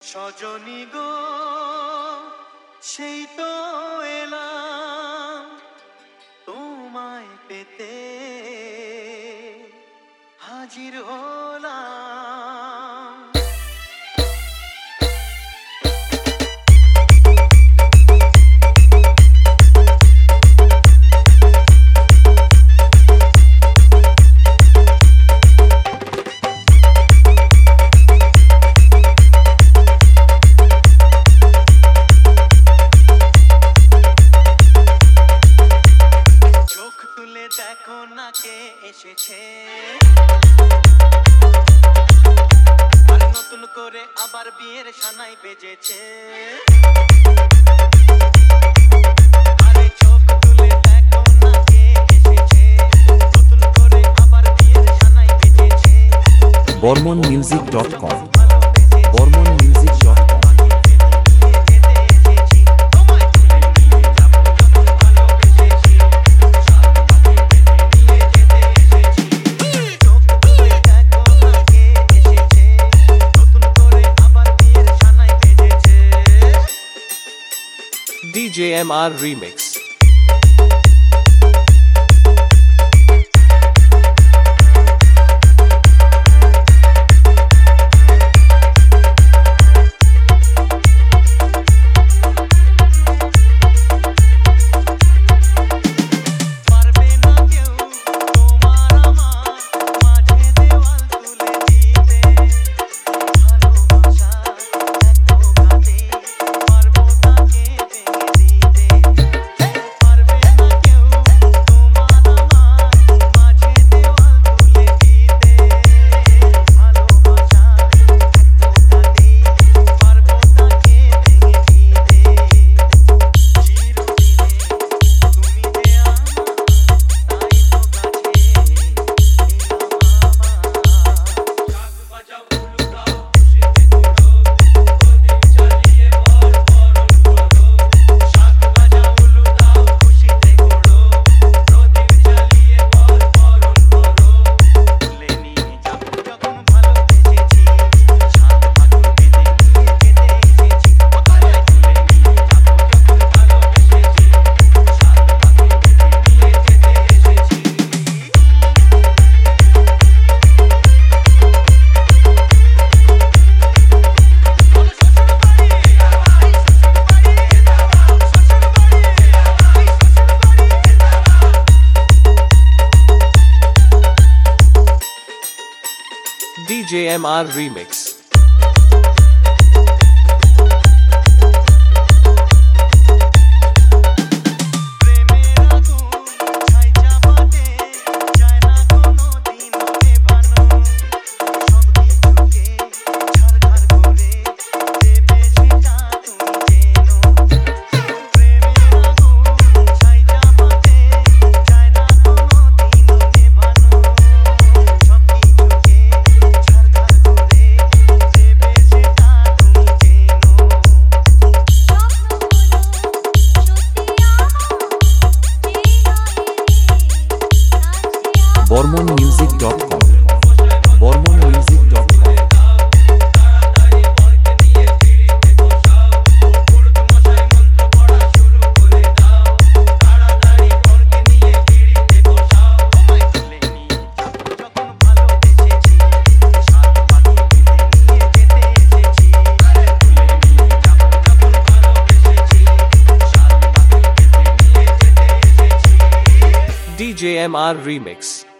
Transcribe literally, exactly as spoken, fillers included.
সজনী গো সেই তো এলাম তোমায় পেতে হাজির হলাম। দেখো না কে এসেছে, আর নতুন করে আবার বিয়ের সানাই বেজেছে। আরে চোখ তুলে দেখো না কে এসেছে, নতুন করে আবার বিয়ের সানাই বেজেছে। Burman music dot com Burman music dot com D J M R Remix. D J M R Remix. Burman music dot com Burman music dot com D J M R Remix.